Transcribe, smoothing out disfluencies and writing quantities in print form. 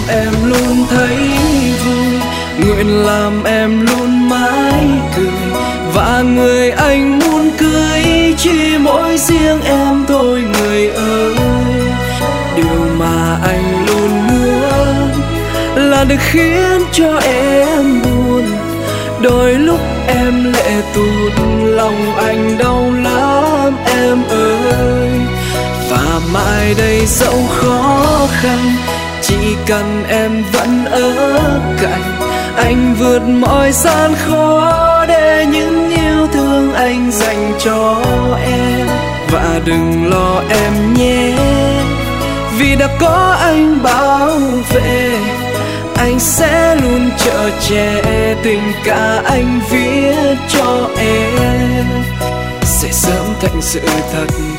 em luôn thấy vui, nguyện làm em luôn mãi cười. Và người anh muốn cưới chỉ mỗi riêng em thôi người ơi. Điều mà anh luôn muốn là được khiến cho em buồn. Đôi lúc em lệ tụt, lòng anh đau lắm em ơi. Và mai đây dẫu khó khăn, chỉ cần em vẫn ở cạnh, anh vượt mọi gian khó để những yêu thương anh dành cho em. Và đừng lo em nhé, vì đã có anh bảo vệ, anh sẽ luôn chở che tình cả anh viết cho em. Sẽ sớm thành sự thật